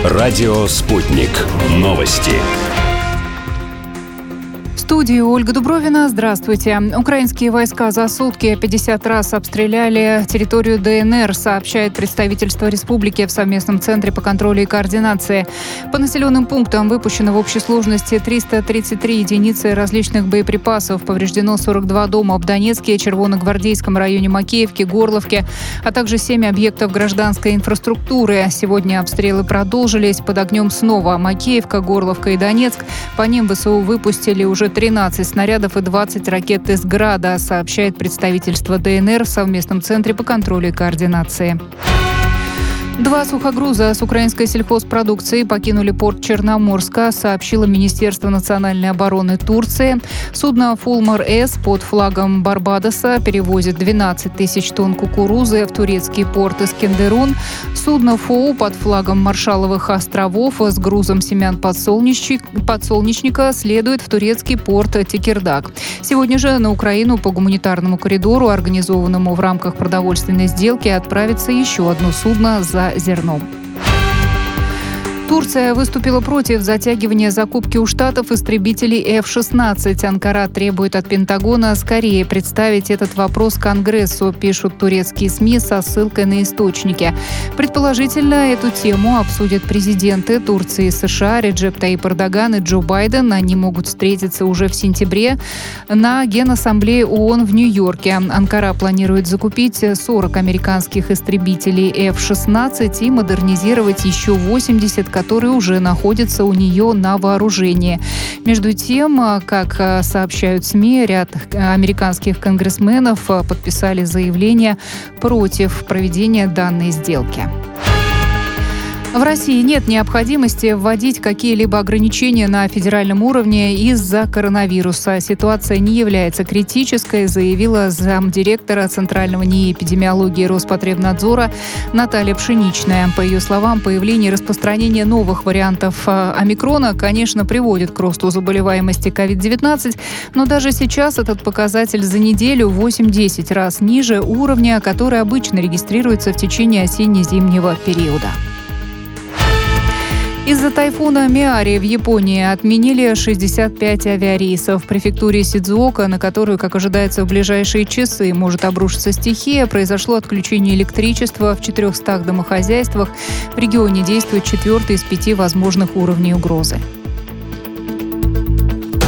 Радио «Спутник». Новости. В студии Ольга Дубровина. Здравствуйте. Украинские войска за сутки 50 раз обстреляли территорию ДНР, сообщает представительство республики в совместном центре по контролю и координации. По населенным пунктам выпущено в общей сложности 333 единицы различных боеприпасов. Повреждено 42 дома в Донецке, Червоногвардейском районе Макеевки, Горловке, а также 7 объектов гражданской инфраструктуры. Сегодня обстрелы продолжились. Под огнем снова Макеевка, Горловка и Донецк. По ним ВСУ выпустили уже 13 снарядов и 20 ракет из «Града», сообщает представительство ДНР в совместном центре по контролю и координации. 2 сухогруза с украинской сельхозпродукцией покинули порт Черноморска, сообщило Министерство национальной обороны Турции. Судно «Фулмар-С» под флагом Барбадоса перевозит 12 тысяч тонн кукурузы в турецкий порт Искендерун. Судно «Фоу» под флагом Маршалловых островов с грузом семян подсолнечника следует в турецкий порт Текирдаг. Сегодня же на Украину по гуманитарному коридору, организованному в рамках продовольственной сделки, отправится еще одно судно за зерном. Турция выступила против затягивания закупки у Штатов истребителей F-16. Анкара требует от Пентагона скорее представить этот вопрос Конгрессу, пишут турецкие СМИ со ссылкой на источники. Предположительно, эту тему обсудят президенты Турции и США Реджеп Таyyip Эрдоган и Джо Байден. Они могут встретиться уже в сентябре на Генассамблее ООН в Нью-Йорке. Анкара планирует закупить 40 американских истребителей F-16 и модернизировать еще 80, которые уже находятся у нее на вооружении. Между тем, как сообщают СМИ, ряд американских конгрессменов подписали заявление против проведения данной сделки. В России нет необходимости вводить какие-либо ограничения на федеральном уровне из-за коронавируса. Ситуация не является критической, заявила замдиректора Центрального НИИ эпидемиологии Роспотребнадзора Наталья Пшеничная. По ее словам, появление и распространение новых вариантов омикрона, конечно, приводит к росту заболеваемости COVID-19, но даже сейчас этот показатель за неделю 8-10 раз ниже уровня, который обычно регистрируется в течение осенне-зимнего периода. Из-за тайфуна Миари в Японии отменили 65 авиарейсов. В префектуре Сидзуока, на которую, как ожидается, в ближайшие часы может обрушиться стихия, произошло отключение электричества в 400 домохозяйствах. В регионе действует 4-й из 5 возможных уровней угрозы.